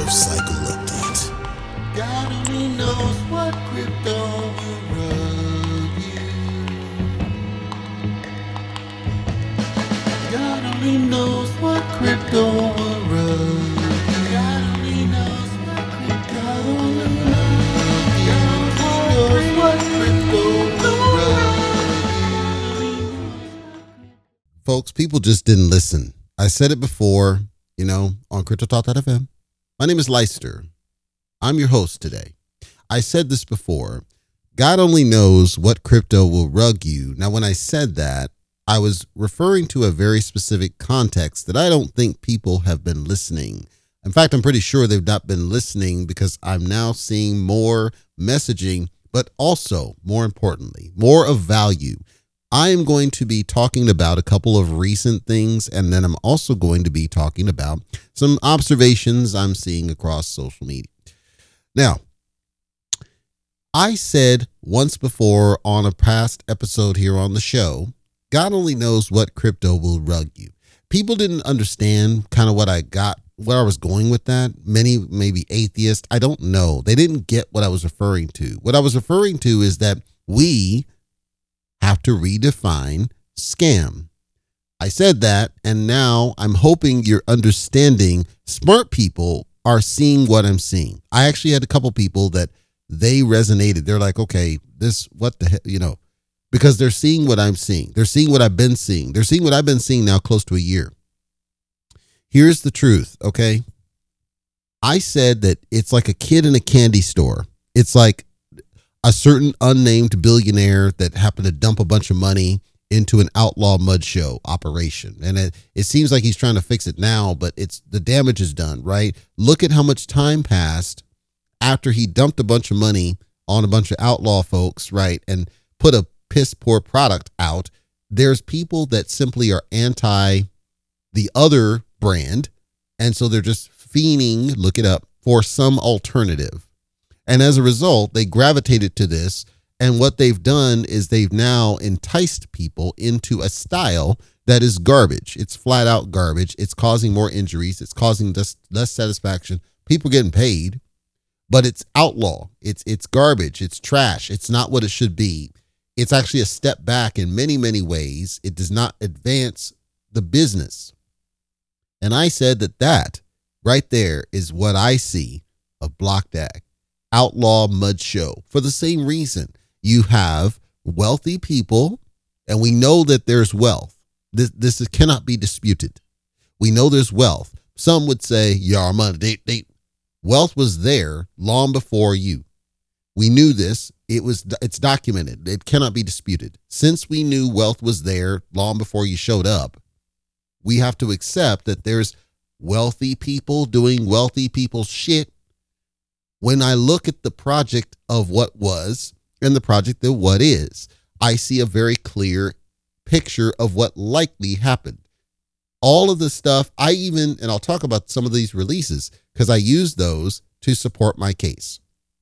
cycle update. God only knows what crypto will run you. God only knows what crypto will run you. God only knows what crypto will run you. God only knows what crypto will run you. Folks, people just didn't listen. I said it before, on CryptoTalk.fm. My name is Leister. I'm your host today. I said this before. God only knows what crypto will rug you. Now, when I said that, I was referring to a very specific context that I don't think people have been listening. In fact, I'm pretty sure they've not been listening because I'm now seeing more messaging, but also, more importantly, more of value. I am going to be talking about a couple of recent things, and then I'm also going to be talking about some observations I'm seeing across social media. Now, I said once before on a past episode here on the show, God only knows what crypto will rug you. People didn't understand kind of where I was going with that. Many, maybe atheists, I don't know. They didn't get what I was referring to. What I was referring to is that we have to redefine scam. I said that, and now I'm hoping you're understanding. Smart people are seeing what I'm seeing. I actually had a couple people that they resonated. They're like, okay, what the heck, because they're seeing what I'm seeing. They're seeing what I've been seeing. They're seeing what I've been seeing now close to a year. Here's the truth, okay? I said that it's like a kid in a candy store. It's like a certain unnamed billionaire that happened to dump a bunch of money into an outlaw mud show operation. And it seems like he's trying to fix it now, but the damage is done, right? Look at how much time passed after he dumped a bunch of money on a bunch of outlaw folks, right? And put a piss poor product out. There's people that simply are anti the other brand. And so they're just fiending, look it up, for some alternative. And as a result, they gravitated to this. And what they've done is they've now enticed people into a style that is garbage. It's flat out garbage. It's causing more injuries. It's causing less satisfaction. People getting paid, but it's outlaw. It's garbage. It's trash. It's not what it should be. It's actually a step back in many, many ways. It does not advance the business. And I said that right there is what I see of Blockdag. Outlaw mud show. For the same reason, you have wealthy people, and we know that there's wealth. This cannot be disputed. We know there's wealth. Some would say, "Yeah, money, wealth was there long before you." We knew this. It's documented. It cannot be disputed. Since we knew wealth was there long before you showed up, we have to accept that there's wealthy people doing wealthy people shit. When I look at the project of what was and the project of what is, I see a very clear picture of what likely happened. All of the stuff, and I'll talk about some of these releases because I use those to support my case.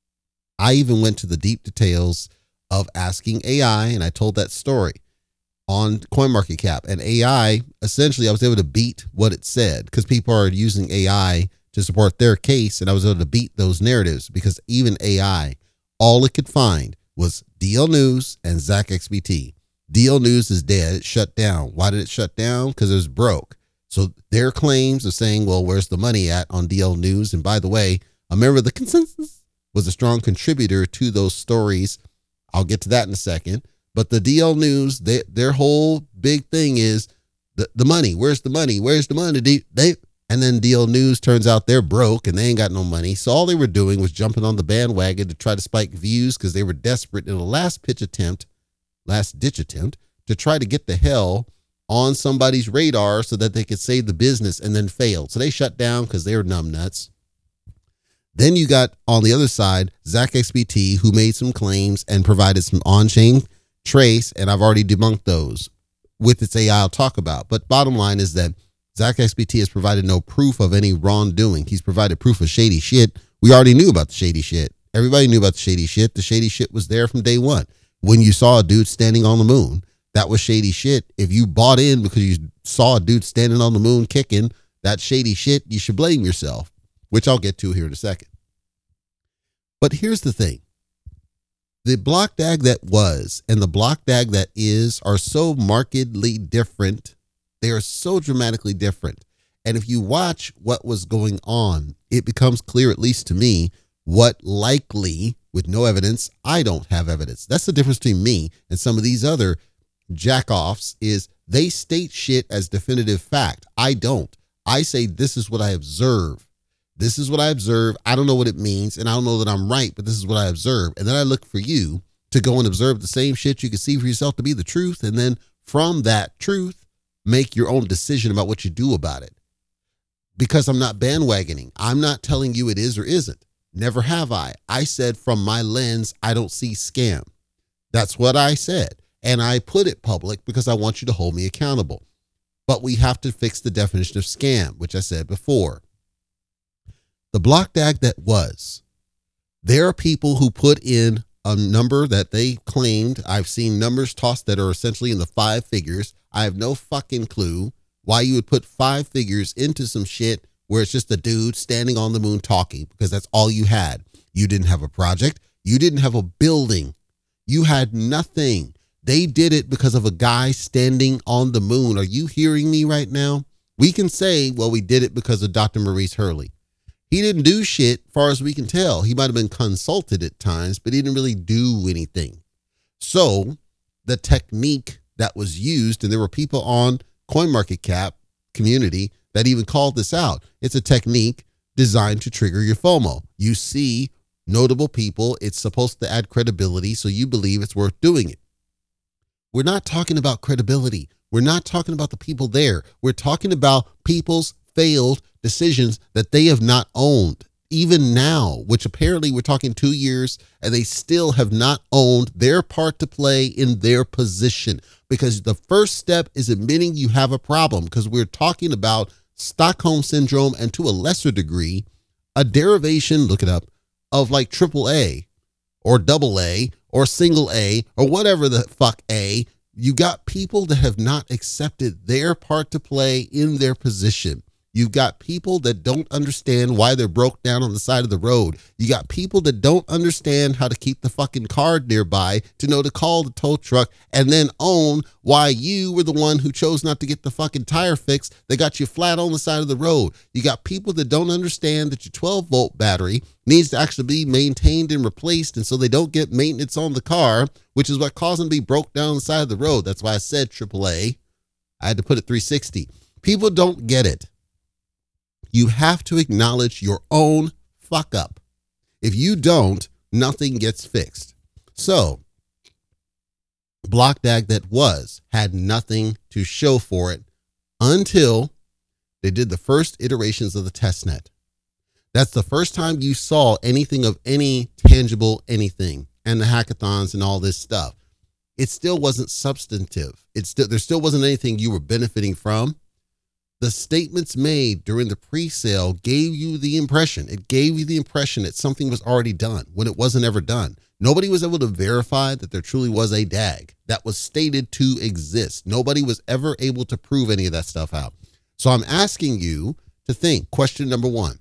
I even went to the deep details of asking AI, and I told that story on CoinMarketCap. And AI, essentially, I was able to beat what it said because people are using AI to support their case, and I was able to beat those narratives because even AI, all it could find was DL News and ZachXBT. DL News is dead. It shut down. Why did it shut down? Because it was broke. So their claims of saying, well, where's the money at on DL News? And by the way, a member of the consensus was a strong contributor to those stories. I'll get to that in a second. But the DL News, their whole big thing is the money. Where's the money? Where's the money? And then DL News turns out they're broke and they ain't got no money. So all they were doing was jumping on the bandwagon to try to spike views because they were desperate in a last ditch attempt to try to get the hell on somebody's radar so that they could save the business, and then failed. So they shut down because they were numbnuts. Then you got on the other side, ZachXBT, who made some claims and provided some on-chain trace, and I've already debunked those with its AI I'll talk about. But bottom line is that ZachXBT has provided no proof of any wrongdoing. He's provided proof of shady shit. We already knew about the shady shit. Everybody knew about the shady shit. The shady shit was there from day one. When you saw a dude standing on the moon, that was shady shit. If you bought in because you saw a dude standing on the moon kicking, that shady shit, you should blame yourself. which I'll get to here in a second. But here's the thing. The block dag that was and the block dag that is are so markedly different. They are so dramatically different. And if you watch what was going on, it becomes clear, at least to me, what likely, with no evidence, I don't have evidence. That's the difference between me and some of these other jackoffs is they state shit as definitive fact. I don't. I say, this is what I observe. This is what I observe. I don't know what it means, and I don't know that I'm right, but this is what I observe. And then I look for you to go and observe the same shit you can see for yourself to be the truth. And then from that truth, make your own decision about what you do about it. Because I'm not bandwagoning. I'm not telling you it is or isn't. Never have I. I said from my lens, I don't see scam. That's what I said. And I put it public because I want you to hold me accountable. But we have to fix the definition of scam, which I said before. The block dag that was, there are people who put in a number that they claimed. I've seen numbers tossed that are essentially in the 5 figures. I have no fucking clue why you would put 5 figures into some shit where it's just a dude standing on the moon talking, because that's all you had. You didn't have a project. You didn't have a building. You had nothing. They did it because of a guy standing on the moon. Are you hearing me right now? We can say, well, we did it because of Dr. Maurice Hurley. He didn't do shit, far as we can tell. He might have been consulted at times, but he didn't really do anything. So the technique that was used, and there were people on CoinMarketCap community that even called this out. It's a technique designed to trigger your FOMO. You see notable people. It's supposed to add credibility, so you believe it's worth doing it. We're not talking about credibility. We're not talking about the people there. We're talking about people's failed decisions that they have not owned, even now, which apparently we're talking 2 years, and they still have not owned their part to play in their position. Because the first step is admitting you have a problem, because we're talking about Stockholm syndrome and, to a lesser degree, a derivation, look it up, of like AAA or AA or single A or whatever the fuck A. You got people that have not accepted their part to play in their position. You've got people that don't understand why they're broke down on the side of the road. You got people that don't understand how to keep the fucking card nearby to know to call the tow truck and then own why you were the one who chose not to get the fucking tire fixed that got you flat on the side of the road. You got people that don't understand that your 12-volt battery needs to actually be maintained and replaced, and so they don't get maintenance on the car, which is what caused them to be broke down on the side of the road. That's why I said AAA. I had to put it 360. People don't get it. You have to acknowledge your own fuck up. If you don't, nothing gets fixed. So, block dag that was had nothing to show for it until they did the first iterations of the testnet. That's the first time you saw anything of any tangible anything, and the hackathons and all this stuff. It still wasn't substantive. There still wasn't anything you were benefiting from. The statements made during the pre-sale gave you the impression. It gave you the impression that something was already done when it wasn't ever done. Nobody was able to verify that there truly was a DAG that was stated to exist. Nobody was ever able to prove any of that stuff out. So I'm asking you to think. Question number 1.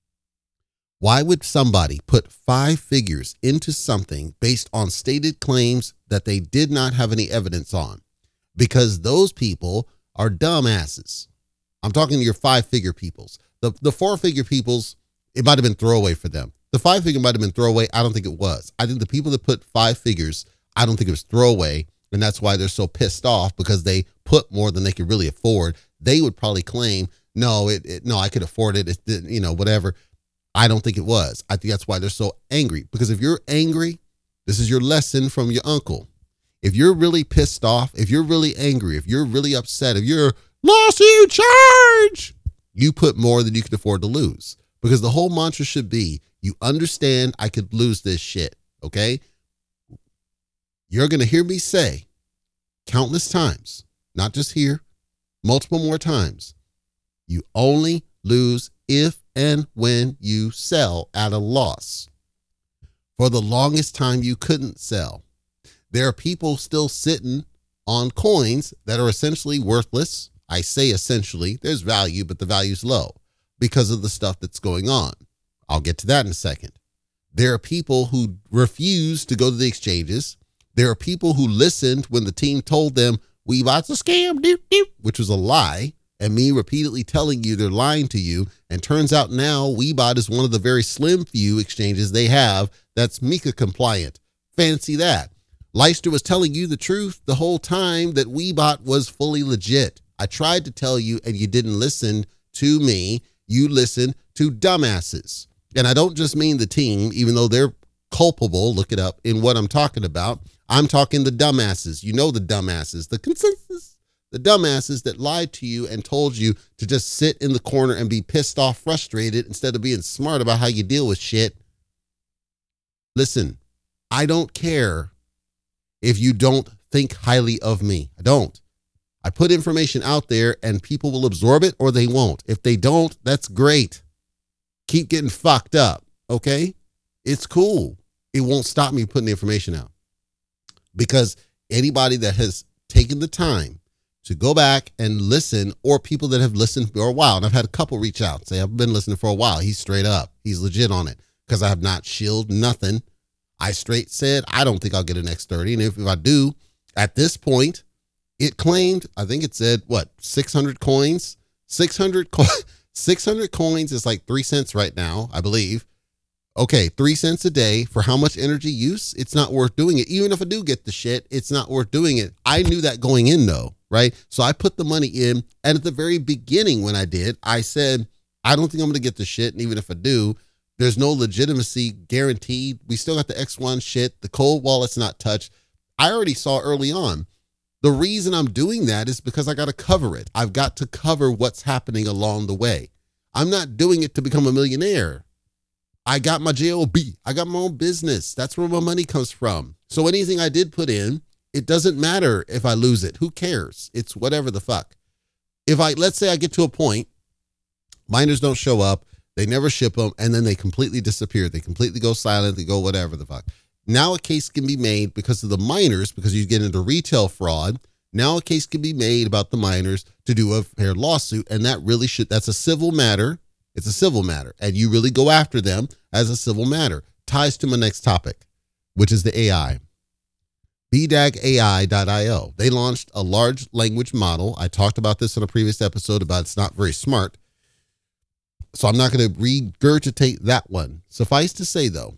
Why would somebody put 5 figures into something based on stated claims that they did not have any evidence on? Because those people are dumbasses. I'm talking to your 5-figure peoples. The 4-figure peoples, it might have been throwaway for them. The 5-figure might have been throwaway. I don't think it was. I think the people that put 5 figures, I don't think it was throwaway. And that's why they're so pissed off, because they put more than they could really afford. They would probably claim, no, I could afford it. Whatever. I don't think it was. I think that's why they're so angry. Because if you're angry, this is your lesson from your uncle. If you're really pissed off, if you're really angry, if you're really upset, if you're lawsuit charge, you put more than you can afford to lose. Because the whole mantra should be, you understand I could lose this shit, okay? You're going to hear me say countless times, not just here, multiple more times, you only lose if and when you sell at a loss. For the longest time, you couldn't sell. There are people still sitting on coins that are essentially worthless. I say essentially, there's value, but the value's low because of the stuff that's going on. I'll get to that in a second. There are people who refuse to go to the exchanges. There are people who listened when the team told them, Weebot's a scam, which was a lie, and me repeatedly telling you they're lying to you. And turns out now Weebot is one of the very slim few exchanges they have that's MiCA compliant. Fancy that. Leister was telling you the truth the whole time that Weebot was fully legit. I tried to tell you and you didn't listen to me. You listened to dumbasses. And I don't just mean the team, even though they're culpable, look it up, in what I'm talking about. I'm talking the dumbasses. You know the dumbasses, the consensus, the dumbasses that lied to you and told you to just sit in the corner and be pissed off, frustrated, instead of being smart about how you deal with shit. Listen, I don't care if you don't think highly of me. I don't. I put information out there and people will absorb it or they won't. If they don't, that's great. Keep getting fucked up, okay? It's cool. It won't stop me putting the information out. Because anybody that has taken the time to go back and listen, or people that have listened for a while, and I've had a couple reach out and say, I've been listening for a while. He's straight up. He's legit on it. Because I have not shilled nothing. I straight said, I don't think I'll get an X30. And if I do, at this point, it claimed, I think it said, 600 coins? 600 coins is like 3 cents right now, I believe. Okay, 3 cents a day for how much energy use? It's not worth doing it. Even if I do get the shit, it's not worth doing it. I knew that going in though, right? So I put the money in. And at the very beginning when I did, I said, I don't think I'm going to get the shit. And even if I do, there's no legitimacy guaranteed. We still got the X1 shit. The cold wallet's not touched. I already saw early on. The reason I'm doing that is because I got to cover it. I've got to cover what's happening along the way. I'm not doing it to become a millionaire. I got my JOB. I got my own business. That's where my money comes from. So anything I did put in, it doesn't matter if I lose it. Who cares? It's whatever the fuck. Let's say I get to a point, miners don't show up, they never ship them, and then they completely disappear. They completely go silent. They go whatever the fuck. Now a case can be made because of the miners, because you get into retail fraud. Now a case can be made about the miners to do a fair lawsuit. And that's a civil matter. It's a civil matter. And you really go after them as a civil matter. Ties to my next topic, which is the AI. BDAGAI.io. They launched a large language model. I talked about this in a previous episode about it's not very smart. So I'm not going to regurgitate that one. Suffice to say, though,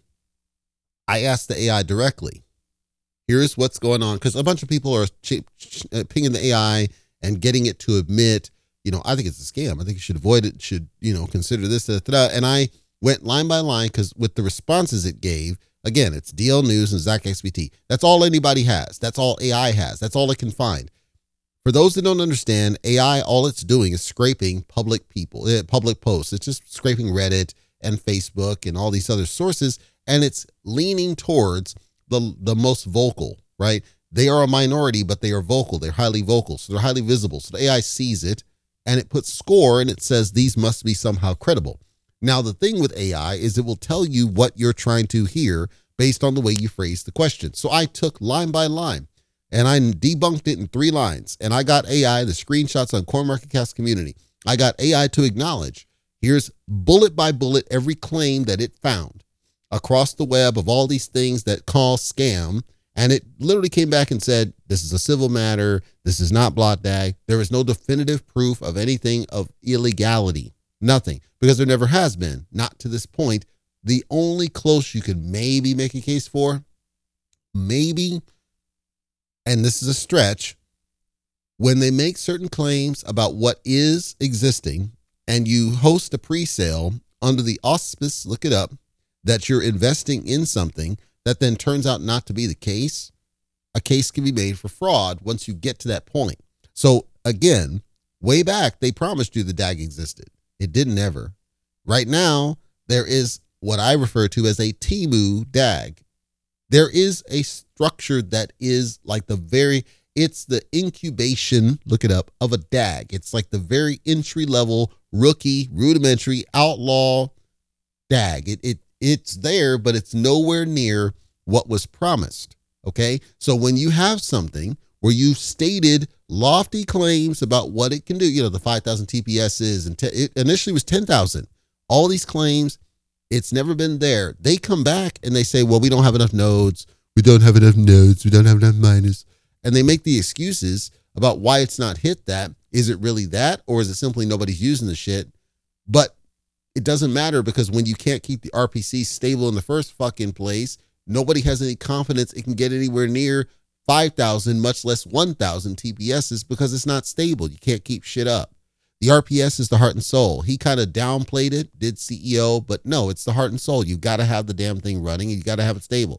I asked the AI directly, here's what's going on. Because a bunch of people are pinging the AI and getting it to admit, I think it's a scam. I think you should avoid it. Should, consider this, And I went line by line because with the responses it gave, again, it's DL News and ZachXBT. That's all anybody has. That's all AI has. That's all it can find. For those that don't understand, AI, all it's doing is scraping public posts. It's just scraping Reddit and Facebook and all these other sources. And it's leaning towards the most vocal, right? They are a minority, but they are vocal. They're highly vocal. So they're highly visible. So the AI sees it and it puts score and it says these must be somehow credible. Now, the thing with AI is it will tell you what you're trying to hear based on the way you phrase the question. So I took line by line and I debunked it in 3 lines. And I got AI, the screenshots on CoinMarketCap's community. I got AI to acknowledge, here's bullet by bullet every claim that it found across the web of all these things that call scam. And it literally came back and said, this is a civil matter. This is not BlockDAG. There is no definitive proof of anything of illegality. Nothing. Because there never has been. Not to this point. The only close you could maybe make a case for, maybe, and this is a stretch, when they make certain claims about what is existing and you host a pre-sale under the auspice, look it up, that you're investing in something that then turns out not to be the case, a case can be made for fraud once you get to that point. So again, way back, they promised you the DAG existed. It didn't ever. Right now, there is what I refer to as a Temu DAG. There is a structure that is like it's the incubation, look it up, of a DAG. It's like the very entry level, rookie, rudimentary, outlaw DAG. It's there, but it's nowhere near what was promised. Okay. So when you have something where you stated lofty claims about what it can do. You know, the 5,000 TPSs, and it initially was 10,000. All these claims, it's never been there. They come back and they say, well, we don't have enough nodes. We don't have enough nodes. We don't have enough miners. And they make the excuses about why it's not hit that. Is it really that? Or is it simply nobody's using the shit? But it doesn't matter, because when you can't keep the RPC stable in the first fucking place, nobody has any confidence it can get anywhere near 5,000, much less 1,000 TPSs, because it's not stable. You can't keep shit up. The RPS is the heart and soul. He kind of downplayed it, did CEO, but no, it's the heart and soul. You've got to have the damn thing running, and you got to have it stable.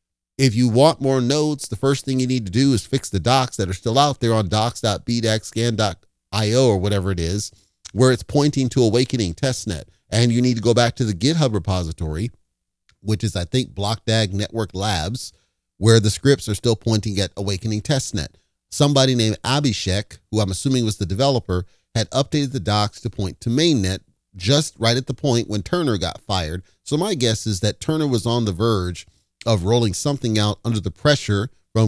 If you want more nodes, the first thing you need to do is fix the docs that are still out there on docs.bdagscan.io or whatever it is, where it's pointing to Awakening testnet. And you need to go back to the GitHub repository, which is, I think, BlockDAG Network Labs, where the scripts are still pointing at Awakening testnet. Somebody named Abhishek, who I'm assuming was the developer, had updated the docs to point to mainnet just right at the point when Turner got fired. So my guess is that Turner was on the verge of rolling something out under the pressure from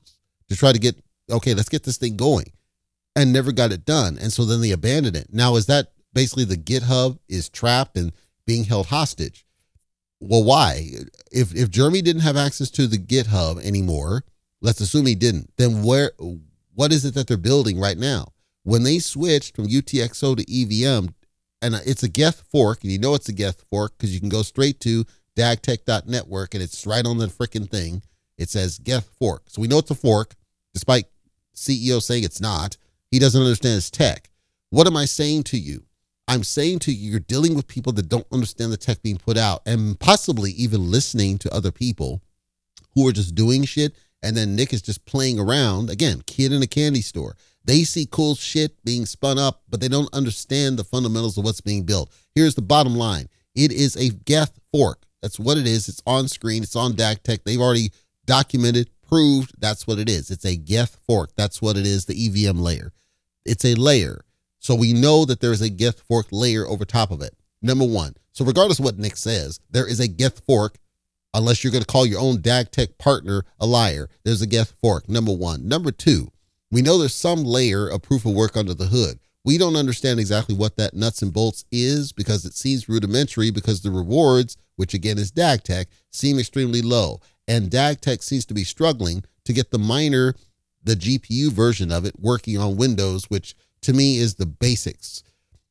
to try to get, okay, let's get this thing going, and never got it done. And so then they abandoned it. Now, is that basically the GitHub is trapped and being held hostage? Well, why? If Jeremy didn't have access to the GitHub anymore, let's assume he didn't, then what is it that they're building right now? When they switched from UTXO to EVM, and it's a Geth fork, and you know it's a Geth fork because you can go straight to dagtech.network and it's right on the freaking thing. It says Geth fork. So we know it's a fork, despite CEO saying it's not. He doesn't understand his tech. What am I saying to you? I'm saying to you, you're dealing with people that don't understand the tech being put out, and possibly even listening to other people who are just doing shit. And then Nick is just playing around. Again, kid in a candy store. They see cool shit being spun up, but they don't understand the fundamentals of what's being built. Here's the bottom line. It is a Geth fork. That's what it is. It's on screen. It's on DAGtech. They've already documented, proved that's what it is. It's a Geth fork. That's what it is, the EVM layer. It's a layer. So we know that there is a Geth fork layer over top of it. Number one. So regardless of what Nick says, there is a Geth fork, unless you're going to call your own DAGtech partner a liar. There's a Geth fork, number one. Number two, we know there's some layer of proof of work under the hood. We don't understand exactly what that nuts and bolts is, because it seems rudimentary, because the rewards, which again is DAGtech, seem extremely low. And DAGtech seems to be struggling to get the miner, the GPU version of it, working on Windows, which to me is the basics.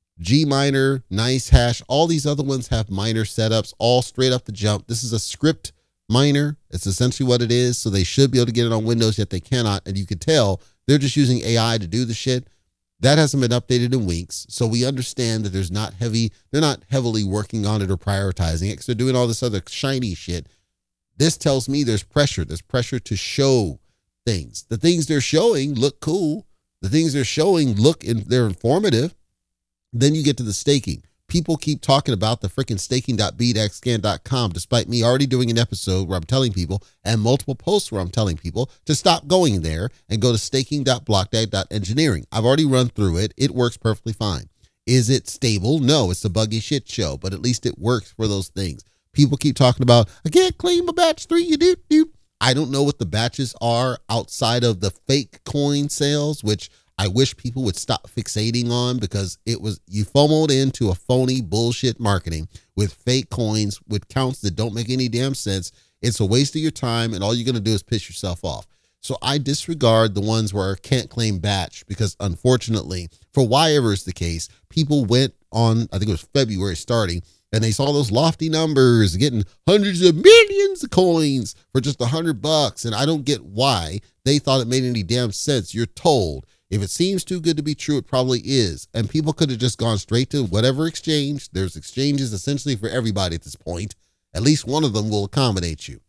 Gminer, NiceHash, all these other ones have miner setups, all straight up the jump. This is a script miner. It's essentially what it is. So they should be able to get it on Windows, yet they cannot. And you can tell they're just using AI to do the shit. That hasn't been updated in weeks. So we understand that they're not heavily working on it or prioritizing it, because they're doing all this other shiny shit. This tells me there's pressure. There's pressure to show things. The things they're showing look cool. The things they're showing they're informative. Then you get to the staking. People keep talking about the freaking staking.bdagscan.com, despite me already doing an episode where I'm telling people, and multiple posts where I'm telling people to stop going there and go to staking.blockdag.engineering. I've already run through it. It works perfectly fine. Is it stable? No, it's a buggy shit show, but at least it works for those things. People keep talking about, I can't claim a batch 3, you do. I don't know what the batches are outside of the fake coin sales, which I wish people would stop fixating on, because you FOMO'd into a phony bullshit marketing with fake coins with counts that don't make any damn sense. It's a waste of your time, and all you're going to do is piss yourself off. So I disregard the ones where I can't claim batch, because unfortunately, for whatever is the case, people went on, I think it was February starting, and they saw those lofty numbers, getting hundreds of millions of coins for just $100. And I don't get why they thought it made any damn sense. You're told, if it seems too good to be true, it probably is. And people could have just gone straight to whatever exchange. There's exchanges essentially for everybody at this point. At least one of them will accommodate you.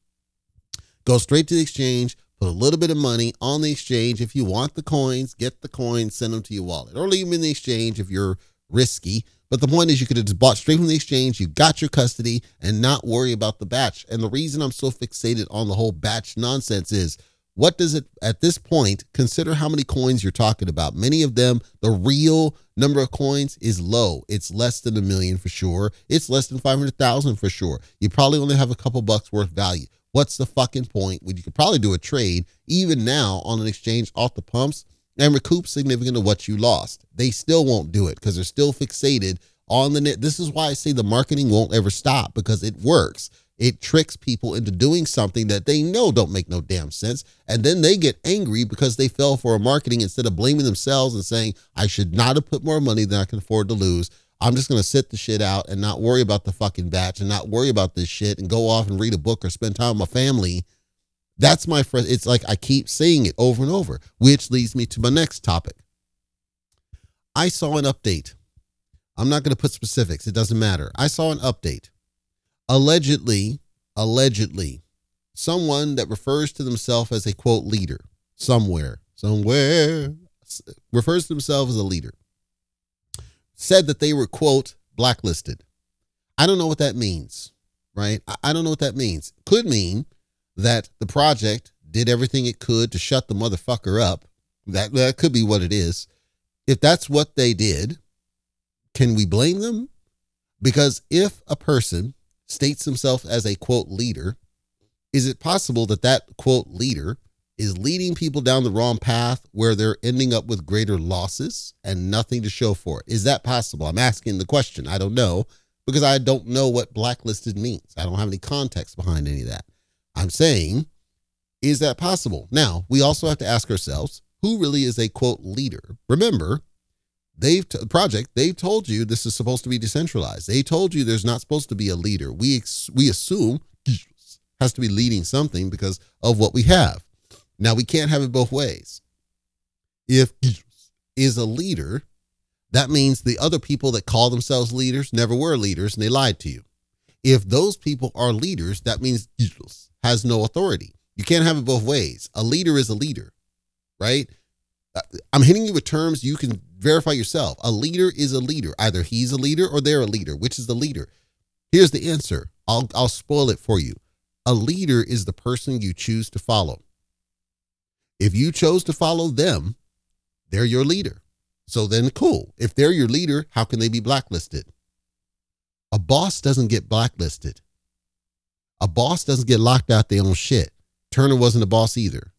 Go straight to the exchange, put a little bit of money on the exchange. If you want the coins, get the coins, send them to your wallet, or leave them in the exchange if you're risky. But the point is, you could have just bought straight from the exchange. You got your custody and not worry about the batch. And the reason I'm so fixated on the whole batch nonsense is, what does it, at this point, consider how many coins you're talking about. Many of them, the real number of coins is low. It's less than 1 million for sure. It's less than 500,000 for sure. You probably only have a couple bucks worth value. What's the fucking point when you could probably do a trade even now on an exchange off the pumps and recoup significant of what you lost. They still won't do it because they're still fixated on the net. This is why I say the marketing won't ever stop, because it works. It tricks people into doing something that they know don't make no damn sense. And then they get angry because they fell for a marketing instead of blaming themselves and saying, I should not have put more money than I can afford to lose. I'm just going to sit the shit out and not worry about the fucking batch and not worry about this shit and go off and read a book or spend time with my family. That's my friend. It's like I keep saying it over and over, which leads me to my next topic. I saw an update. I'm not going to put specifics. It doesn't matter. I saw an update. Allegedly, someone that refers to themselves as a quote leader somewhere refers to themselves as a leader, said that they were quote blacklisted. I don't know what that means, right? I don't know what that means. Could mean that the project did everything it could to shut the motherfucker up. That could be what it is. If that's what they did, can we blame them? Because if a person states himself as a quote leader, is it possible that that quote leader is leading people down the wrong path where they're ending up with greater losses and nothing to show for it? Is that possible? I'm asking the question. I don't know, because I don't know what blacklisted means. I don't have any context behind any of that. I'm saying, is that possible? Now, we also have to ask ourselves, who really is a quote leader? Remember, they've told you this is supposed to be decentralized. They told you there's not supposed to be a leader. We assume has to be leading something because of what we have. Now, we can't have it both ways. If is a leader, that means the other people that call themselves leaders never were leaders and they lied to you. If those people are leaders, that means has no authority. You can't have it both ways. A leader is a leader, right? I'm hitting you with terms you can verify yourself. A leader is a leader. Either he's a leader or they're a leader. Which is the leader? Here's the answer. I'll spoil it for you. A leader is the person you choose to follow. If you chose to follow them, they're your leader. So then cool. If they're your leader, how can they be blacklisted? A boss doesn't get blacklisted. A boss doesn't get locked out their own shit. Turner wasn't a boss either.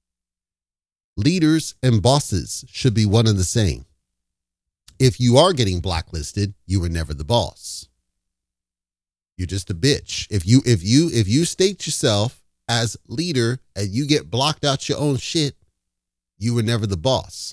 Leaders and bosses should be one and the same. If you are getting blacklisted, you were never the boss. You're just a bitch. If you state yourself as leader and you get blocked out your own shit, you were never the boss.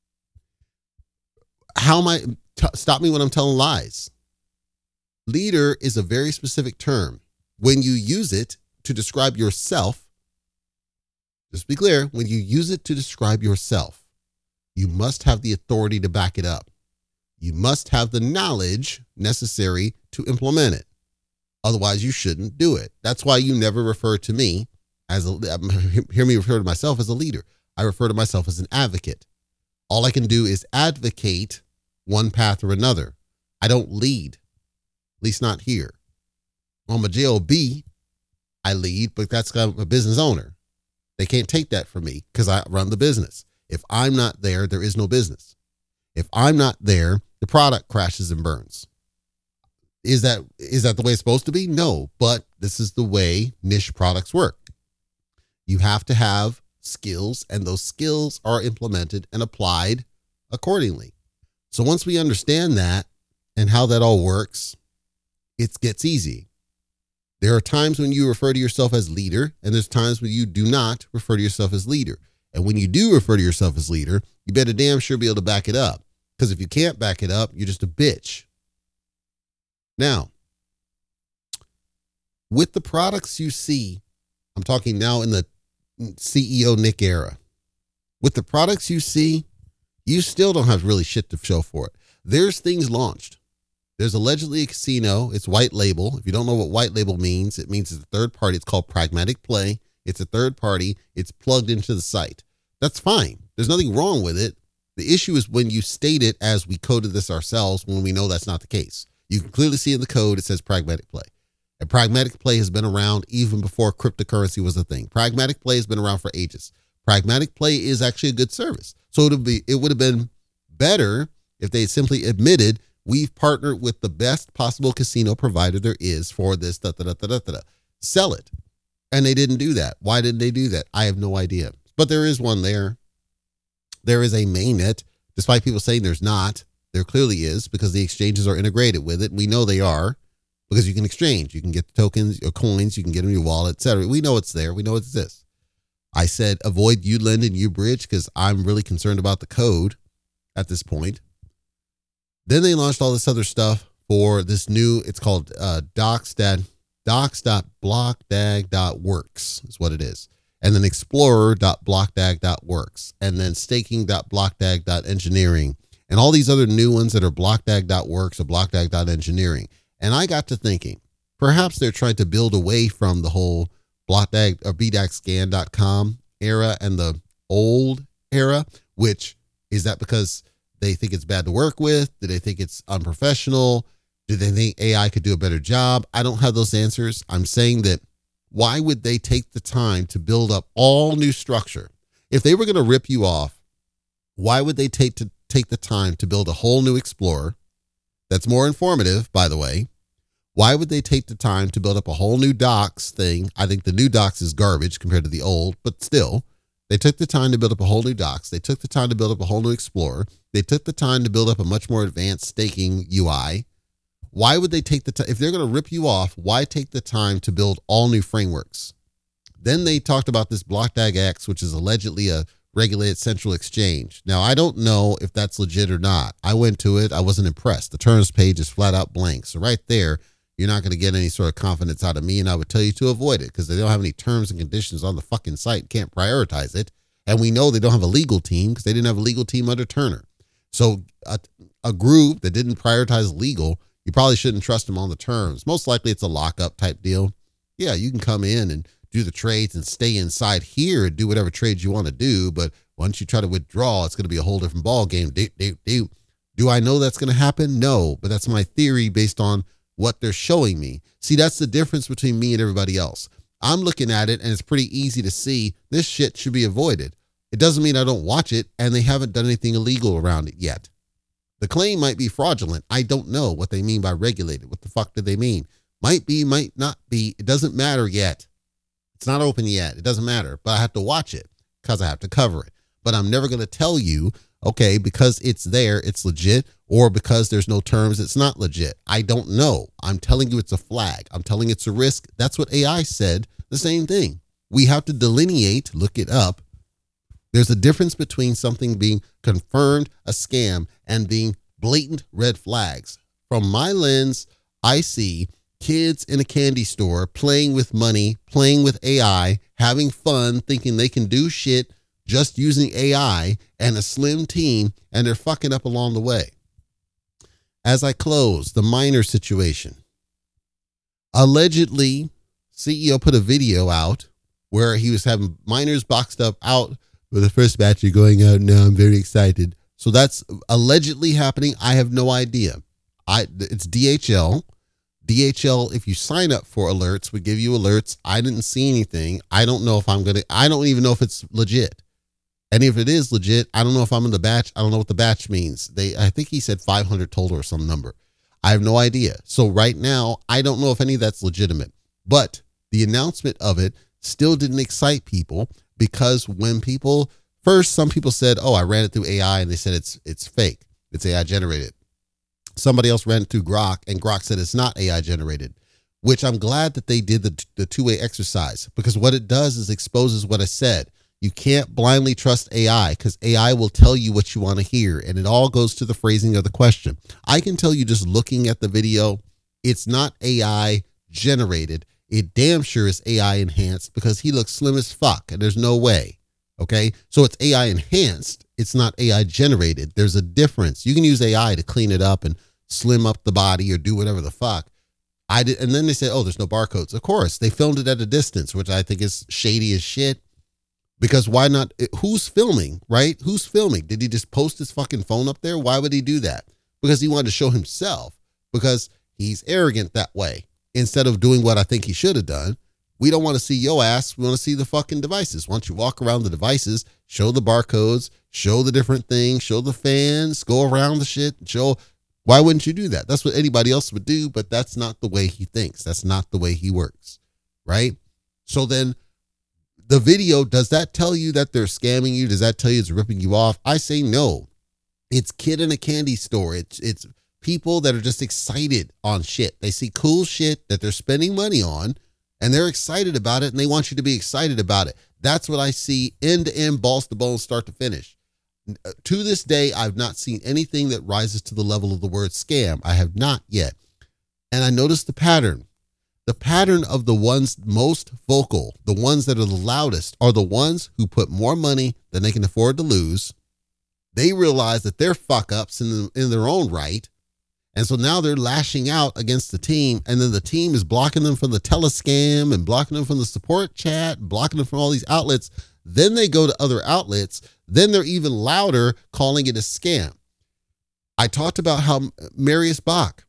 How am I stop me when I'm telling lies? Leader is a very specific term. When you use it to describe yourself, just be clear, when you use it to describe yourself, you must have the authority to back it up. You must have the knowledge necessary to implement it. Otherwise, you shouldn't do it. That's why you never refer to me hear me refer to myself as a leader. I refer to myself as an advocate. All I can do is advocate one path or another. I don't lead, at least not here. On my JOB, I lead, but that's a business owner. They can't take that from me because I run the business. If I'm not there, there is no business. If I'm not there, the product crashes and burns. Is that the way it's supposed to be? No, but this is the way niche products work. You have to have skills, and those skills are implemented and applied accordingly. So once we understand that and how that all works, it gets easy. There are times when you refer to yourself as leader, and there's times when you do not refer to yourself as leader. And when you do refer to yourself as leader, you better damn sure be able to back it up. Because if you can't back it up, you're just a bitch. Now, with the products you see, I'm talking now in the CEO Nick era. With the products you see, you still don't have really shit to show for it. There's things launched. There's allegedly a casino. It's white label. If you don't know what white label means, it means it's a third party. It's called Pragmatic Play. It's a third party. It's plugged into the site. That's fine. There's nothing wrong with it. The issue is when you state it as we coded this ourselves when we know that's not the case. You can clearly see in the code, it says Pragmatic Play. And Pragmatic Play has been around even before cryptocurrency was a thing. Pragmatic Play has been around for ages. Pragmatic Play is actually a good service. So it would have been better if they simply admitted, we've partnered with the best possible casino provider there is for this, Sell it. And they didn't do that. Why didn't they do that? I have no idea. But there is one there. there is a mainnet, despite people saying there's not. There clearly is, because the exchanges are integrated with it. We know they are, because you can exchange. You can get the tokens or coins. You can get them in your wallet, etc. We know it's there. We know it exists. I said avoid Ulend and Ubridge because I'm really concerned about the code at this point. Then they launched all this other stuff for this new, it's called docs.blockdag.works is what it is. And then explorer.blockdag.works. And then staking.blockdag.engineering. And all these other new ones that are blockdag.works or blockdag.engineering. And I got to thinking, perhaps they're trying to build away from the whole blockdag or bdagscan.com era and the old era, which is that because they think it's bad to work with? Do they think it's unprofessional? Do they think AI could do a better job? I don't have those answers. I'm saying that why would they take the time to build up all new structure? If they were going to rip you off, why would they take the time to build a whole new Explorer that's more informative, by the way? Why would they take the time to build up a whole new Docs thing? I think the new Docs is garbage compared to the old, but still, they took the time to build up a whole new Docs. They took the time to build up a whole new Explorer. They took the time to build up a much more advanced staking UI. Why would they take the time? If they're going to rip you off, why take the time to build all new frameworks? Then they talked about this BlockDAG-X, which is allegedly a regulated central exchange. Now, I don't know if that's legit or not. I went to it. I wasn't impressed. The terms page is flat out blank. So right there, you're not going to get any sort of confidence out of me, and I would tell you to avoid it because they don't have any terms and conditions on the fucking site, can't prioritize it. And we know they don't have a legal team because they didn't have a legal team under Turner. So a group that didn't prioritize legal, you probably shouldn't trust them on the terms. Most likely it's a lockup type deal. Yeah, you can come in and do the trades and stay inside here and do whatever trades you want to do. But once you try to withdraw, it's going to be a whole different ball game. Do I know that's going to happen? No, but that's my theory based on what they're showing me. See, that's the difference between me and everybody else. I'm looking at it and it's pretty easy to see this shit should be avoided. It doesn't mean I don't watch it, and they haven't done anything illegal around it yet. The claim might be fraudulent. I don't know what they mean by regulated. What the fuck do they mean? Might be, might not be. It doesn't matter yet. It's not open yet. It doesn't matter, but I have to watch it because I have to cover it. But I'm never going to tell you, okay, because it's there, it's legit, or because there's no terms, it's not legit. I don't know. I'm telling you it's a flag. I'm telling it's a risk. That's what AI said. The same thing. We have to delineate, look it up. There's a difference between something being confirmed a scam and being blatant red flags. From my lens, I see kids in a candy store playing with money, playing with AI, having fun, thinking they can do shit just using AI and a slim team, and they're fucking up along the way. As I close, the miner situation. Allegedly, CEO put a video out where he was having miners boxed up out with the first batch are going out now. I'm very excited. So that's allegedly happening. I have no idea. It's DHL. DHL, if you sign up for alerts, would give you alerts. I didn't see anything. I don't know if I don't even know if it's legit. And if it is legit, I don't know if I'm in the batch. I don't know what the batch means. I think he said 500 total or some number. I have no idea. So right now, I don't know if any of that's legitimate. But the announcement of it still didn't excite people because when some people said, oh, I ran it through AI and they said it's fake. It's AI generated. Somebody else ran it through Grok and Grok said it's not AI generated, which I'm glad that they did the two-way exercise because what it does is exposes what I said. You can't blindly trust AI because AI will tell you what you want to hear. And it all goes to the phrasing of the question. I can tell you just looking at the video, it's not AI generated. It damn sure is AI enhanced because he looks slim as fuck and there's no way. Okay. So it's AI enhanced. It's not AI generated. There's a difference. You can use AI to clean it up and slim up the body or do whatever the fuck. And then they said, oh, there's no barcodes. Of course, they filmed it at a distance, which I think is shady as shit. Because why not? Who's filming, right? Who's filming? Did he just post his fucking phone up there? Why would he do that? Because he wanted to show himself. Because he's arrogant that way. Instead of doing what I think he should have done. We don't want to see your ass. We want to see the fucking devices. Once you walk around the devices, show the barcodes, show the different things, show the fans, go around the shit, show. Why wouldn't you do that? That's what anybody else would do, but that's not the way he thinks. That's not the way he works, right? So then The video, does that tell you that they're scamming you? Does that tell you it's ripping you off? I say no. It's kid in a candy store. It's people that are just excited on shit. They see cool shit that they're spending money on and they're excited about it and they want you to be excited about it. That's what I see end to end, balls to bones, start to finish. To this day, I've not seen anything that rises to the level of the word scam. I have not yet. And I noticed the pattern. The pattern of the ones most vocal, the ones that are the loudest, are the ones who put more money than they can afford to lose. They realize that they're fuck ups in their own right. And so now they're lashing out against the team. And then the team is blocking them from the telescam and blocking them from the support chat, blocking them from all these outlets. Then they go to other outlets. Then they're even louder, calling it a scam. I talked about how Marius Bach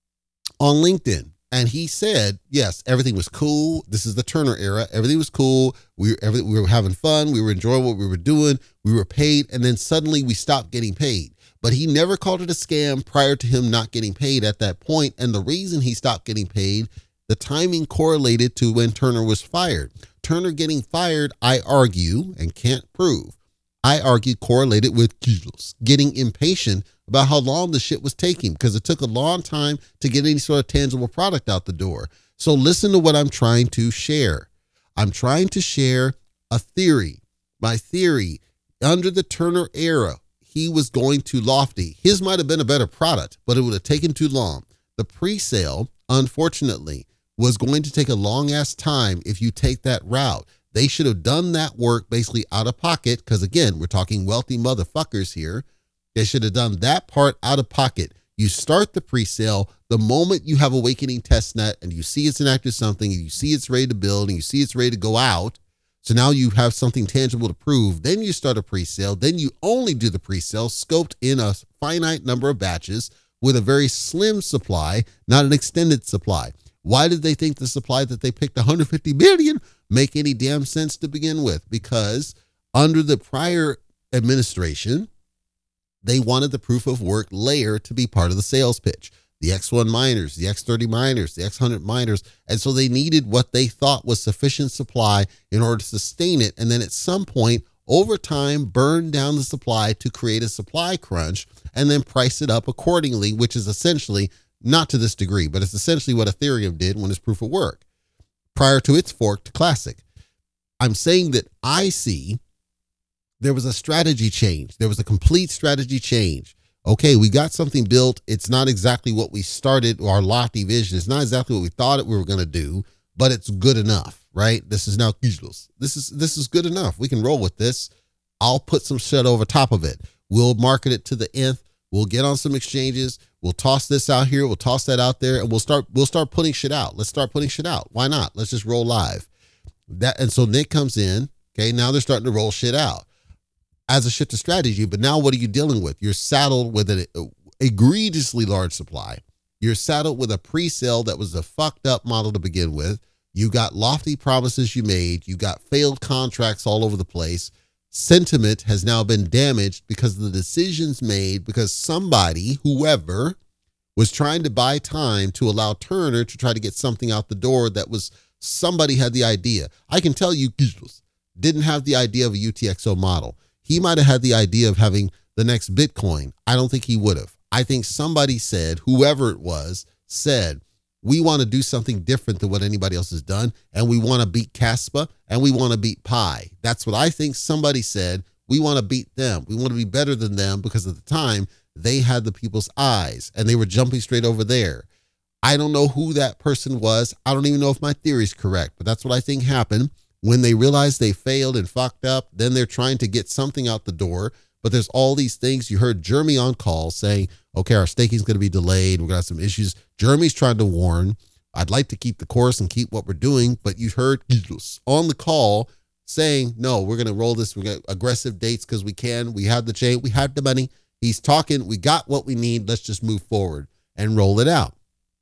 on LinkedIn, and he said, yes, everything was cool. This is the Turner era. Everything was cool. We were having fun. We were enjoying what we were doing. We were paid. And then suddenly we stopped getting paid. But he never called it a scam prior to him not getting paid at that point. And the reason he stopped getting paid, the timing correlated to when Turner was fired. Turner getting fired, I argue, and can't prove, I argue correlated with getting impatient about how long the shit was taking, because it took a long time to get any sort of tangible product out the door. So listen to what I'm trying to share. I'm trying to share a theory. My theory, under the Turner era, he was going too lofty. His might have been a better product, but it would have taken too long. The pre-sale, unfortunately, was going to take a long ass time if you take that route. They should have done that work basically out of pocket, because again, we're talking wealthy motherfuckers here. They should have done that part out of pocket. You start the pre-sale the moment you have Awakening testnet and you see it's enacted something and you see it's ready to build and you see it's ready to go out. So now you have something tangible to prove. Then you start a pre-sale. Then you only do the pre-sale scoped in a finite number of batches with a very slim supply, not an extended supply. Why did they think the supply that they picked 150 billion make any damn sense to begin with? Because under the prior administration, they wanted the proof of work layer to be part of the sales pitch. The X1 miners, the X30 miners, the X100 miners. And so they needed what they thought was sufficient supply in order to sustain it. And then at some point, over time, burn down the supply to create a supply crunch and then price it up accordingly, which is essentially, not to this degree, but it's essentially what Ethereum did when it's proof of work prior to its fork to Classic. I'm saying that I see there was a strategy change. There was a complete strategy change. Okay, we got something built. It's not exactly what we started, our lofty vision. It's not exactly what we thought we were going to do, but it's good enough, right? This is now, this is good enough. We can roll with this. I'll put some shit over top of it. We'll market it to the nth. We'll get on some exchanges. We'll toss this out here. We'll toss that out there, and we'll start putting shit out. Let's start putting shit out. Why not? Let's just roll live. And so Nick comes in. Okay, now they're starting to roll shit out as a shift of strategy. But now what are you dealing with? You're saddled with an egregiously large supply. You're saddled with a pre-sale that was a fucked up model to begin with. You got lofty promises you made. You got failed contracts all over the place. Sentiment has now been damaged because of the decisions made, because somebody, whoever, was trying to buy time to allow Turner to try to get something out the door that was, somebody had the idea. I can tell you, didn't have the idea of a UTXO model. He might have had the idea of having the next Bitcoin. I don't think he would have. I think somebody said, whoever it was, said, we want to do something different than what anybody else has done, and we want to beat Caspa, and we want to beat Pi. That's what I think somebody said. We want to beat them. We want to be better than them, because at the time, they had the people's eyes, and they were jumping straight over there. I don't know who that person was. I don't even know if my theory is correct, but that's what I think happened. When they realized they failed and fucked up, then they're trying to get something out the door. But there's all these things. You heard Jeremy on call saying, okay, our staking is going to be delayed. We've got some issues. Jeremy's trying to warn. I'd like to keep the course and keep what we're doing. But you heard on the call saying, no, we're going to roll this. We got aggressive dates because we can. We have the chain. We have the money. He's talking. We got what we need. Let's just move forward and roll it out.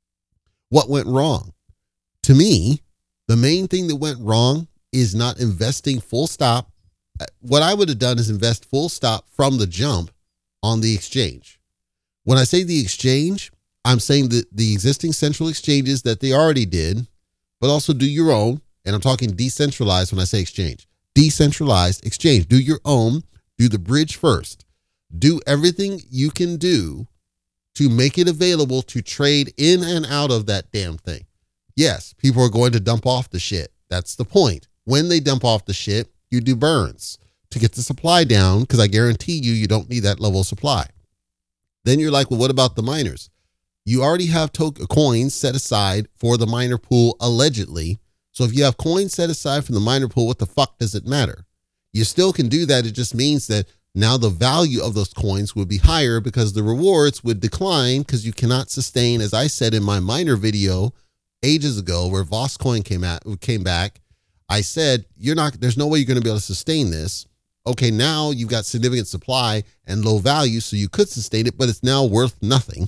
What went wrong? To me, the main thing that went wrong is not investing full stop. What I would have done is invest full stop from the jump on the exchange. When I say the exchange, I'm saying that the existing central exchanges that they already did, but also do your own. And I'm talking decentralized when I say exchange. decentralized exchange. Do your own, do the bridge first. Do everything you can do to make it available to trade in and out of that damn thing. Yes, people are going to dump off the shit. That's the point. When they dump off the shit, you do burns to get the supply down, because I guarantee you don't need that level of supply. Then you're like, well, what about the miners? You already have coins set aside for the miner pool, allegedly. So if you have coins set aside for the miner pool, what the fuck does it matter? You still can do that. It just means that now the value of those coins would be higher because the rewards would decline, because you cannot sustain, as I said in my miner video ages ago where VossCoin came back. I said, there's no way you're going to be able to sustain this. Okay, now you've got significant supply and low value, so you could sustain it, but it's now worth nothing.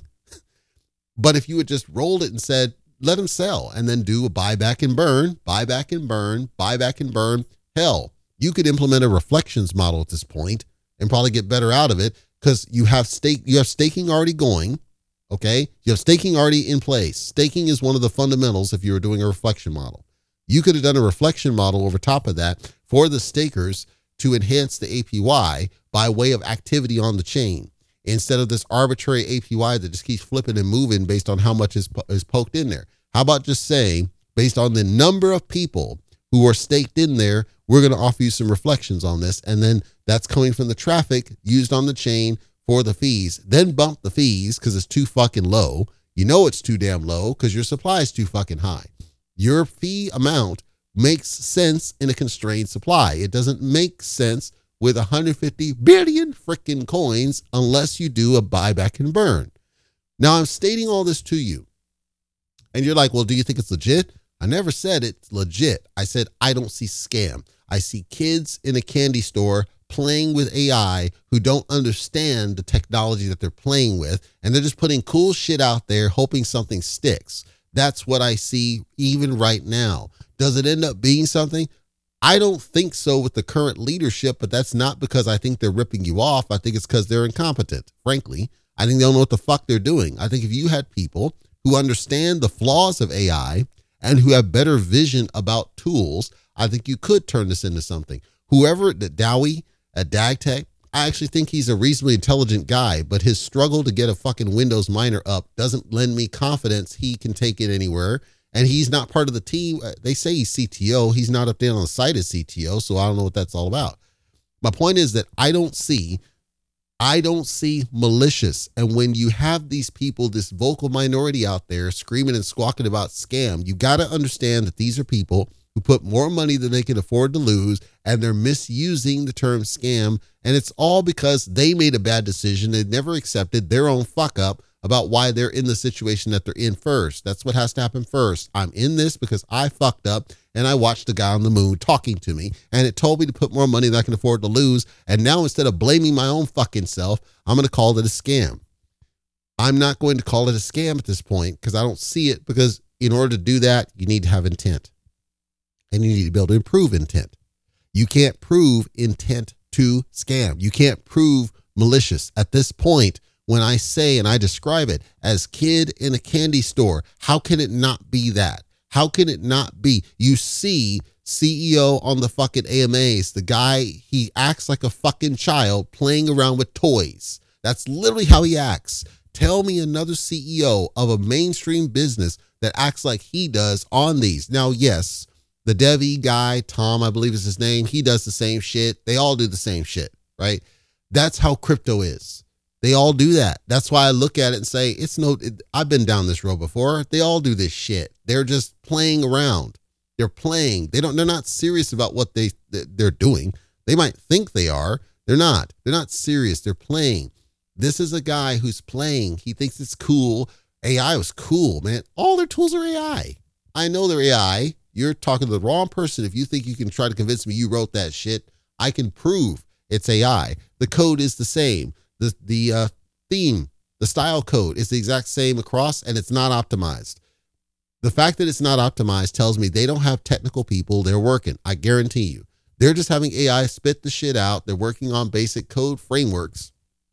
But if you had just rolled it and said, let them sell, and then do a buyback and burn, buyback and burn, buyback and burn, hell, you could implement a reflections model at this point and probably get better out of it, because you have staking already going. Okay, you have staking already in place. Staking is one of the fundamentals if you were doing a reflection model. You could have done a reflection model over top of that for the stakers to enhance the APY by way of activity on the chain, instead of this arbitrary APY that just keeps flipping and moving based on how much is poked in there. How about just saying, based on the number of people who are staked in there, we're going to offer you some reflections on this, and then that's coming from the traffic used on the chain for the fees. Then bump the fees because it's too fucking low. You know it's too damn low because your supply is too fucking high. Your fee amount makes sense in a constrained supply. It doesn't make sense with 150 billion freaking coins unless you do a buyback and burn. Now, I'm stating all this to you, and you're like, well, do you think it's legit? I never said it's legit. I said I don't see scam. I see kids in a candy store playing with AI who don't understand the technology that they're playing with, and they're just putting cool shit out there hoping something sticks. That's what I see even right now. Does it end up being something? I don't think so with the current leadership, but that's not because I think they're ripping you off. I think it's because they're incompetent, frankly. I think they don't know what the fuck they're doing. I think if you had people who understand the flaws of AI and who have better vision about tools, I think you could turn this into something. Whoever, Dowie at DagTech, I actually think he's a reasonably intelligent guy, but his struggle to get a fucking Windows miner up doesn't lend me confidence he can take it anywhere. And he's not part of the team. They say he's CTO. He's not up there on the site as CTO, so I don't know what that's all about. My point is that I don't see malicious. And when you have these people, this vocal minority out there screaming and squawking about scam, you got to understand that these are people who put more money than they can afford to lose, and they're misusing the term scam. And it's all because they made a bad decision. They never accepted their own fuck up about why they're in the situation that they're in first. That's what has to happen first. I'm in this because I fucked up and I watched the guy on the moon talking to me, and it told me to put more money than I can afford to lose. And now instead of blaming my own fucking self, I'm going to call it a scam. I'm not going to call it a scam at this point because I don't see it, because in order to do that, you need to have intent, and you need to be able to improve intent. You can't prove intent to scam. You can't prove malicious at this point. When I say and I describe it as kid in a candy store, how can it not be that? How can it not be? You see CEO on the fucking AMAs, the guy, he acts like a fucking child playing around with toys. That's literally how he acts. Tell me another CEO of a mainstream business that acts like he does on these. Now, yes, the Devi guy, Tom, I believe is his name, he does the same shit. They all do the same shit, right? That's how crypto is. They all do that. That's why I look at it and say, I've been down this road before. They all do this shit. They're just playing around. They're playing. They're not serious about what they're doing. They might think they are. They're not. They're not serious. They're playing. This is a guy who's playing. He thinks it's cool. AI was cool, man. All their tools are AI. I know they're AI. You're talking to the wrong person if you think you can try to convince me you wrote that shit. I can prove it's AI. The code is the same. The theme, the style code is the exact same across, and it's not optimized. The fact that it's not optimized tells me they don't have technical people. They're working. I guarantee you. They're just having AI spit the shit out. They're working on basic code frameworks.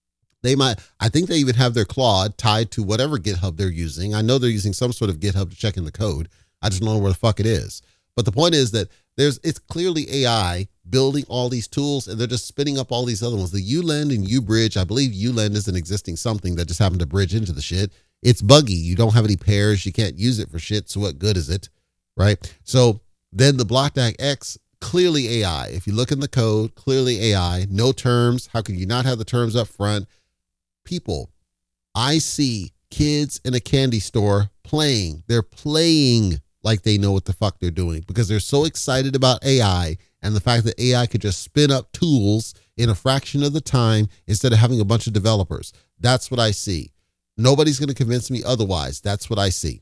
I think they even have their Claude tied to whatever GitHub they're using. I know they're using some sort of GitHub to check in the code. I just don't know where the fuck it is. But the point is that It's clearly AI building all these tools, and they're just spinning up all these other ones. The ULEND and UBridge, I believe ULEND is an existing something that just happened to bridge into the shit. It's buggy. You don't have any pairs. You can't use it for shit. So what good is it? Right? So then the BlockDAG X, clearly AI. If you look in the code, clearly AI. No terms. How can you not have the terms up front? People, I see kids in a candy store playing. They're playing like they know what the fuck they're doing because they're so excited about AI and the fact that AI could just spin up tools in a fraction of the time instead of having a bunch of developers. That's what I see. Nobody's going to convince me otherwise. That's what I see.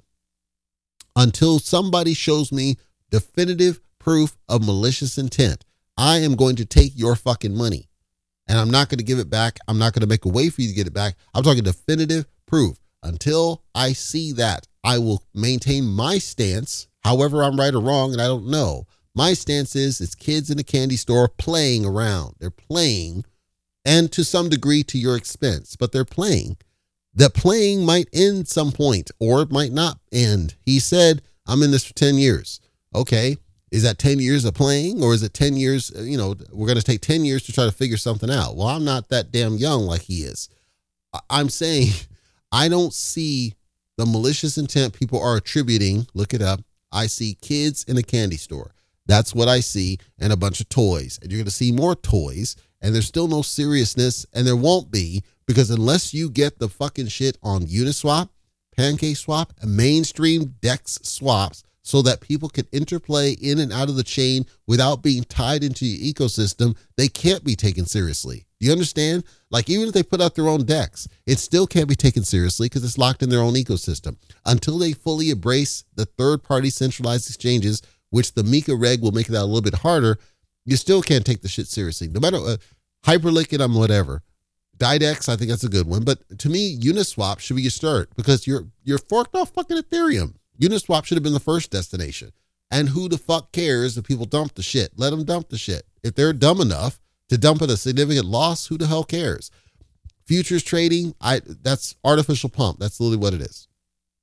Until somebody shows me definitive proof of malicious intent, I am going to take your fucking money and I'm not going to give it back. I'm not going to make a way for you to get it back. I'm talking definitive proof. Until I see that, I will maintain my stance. However, I'm right or wrong, and I don't know. My stance is it's kids in a candy store playing around. They're playing, and to some degree to your expense, but they're playing. That playing might end some point, or it might not end. He said, I'm in this for 10 years. Okay, is that 10 years of playing, or is it 10 years, we're going to take 10 years to try to figure something out? Well, I'm not that damn young like he is. I'm saying I don't see the malicious intent people are attributing. Look it up. I see kids in a candy store. That's what I see, and a bunch of toys. And you're going to see more toys, and there's still no seriousness, and there won't be, because unless you get the fucking shit on Uniswap, PancakeSwap, and mainstream DEX swaps so that people can interplay in and out of the chain without being tied into your ecosystem, they can't be taken seriously. Do you understand? Like, even if they put out their own DEX, it still can't be taken seriously because it's locked in their own ecosystem. Until they fully embrace the third-party centralized exchanges, which the MiCA reg will make that a little bit harder, you still can't take the shit seriously. No matter Hyperlink it, I'm whatever. Didex, I think that's a good one. But to me, Uniswap should be your start because you're forked off fucking Ethereum. Uniswap should have been the first destination. And who the fuck cares if people dump the shit? Let them dump the shit. If they're dumb enough to dump at a significant loss, who the hell cares? Futures trading, that's artificial pump. That's literally what it is.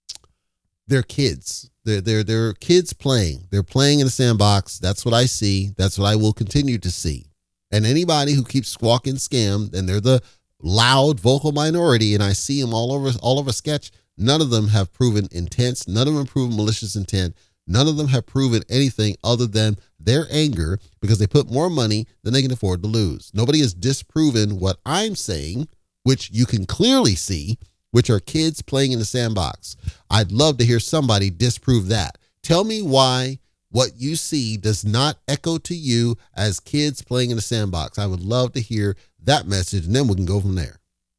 They're kids. They're kids playing. They're playing in a sandbox. That's what I see. That's what I will continue to see. And anybody who keeps squawking scam, and they're the loud vocal minority, and I see them all over Sketch, none of them have proven intent. None of them have proven malicious intent. None of them have proven anything other than their anger because they put more money than they can afford to lose. Nobody has disproven what I'm saying, which you can clearly see, which are kids playing in the sandbox. I'd love to hear somebody disprove that. Tell me why what you see does not echo to you as kids playing in the sandbox. I would love to hear that message, and then we can go from there.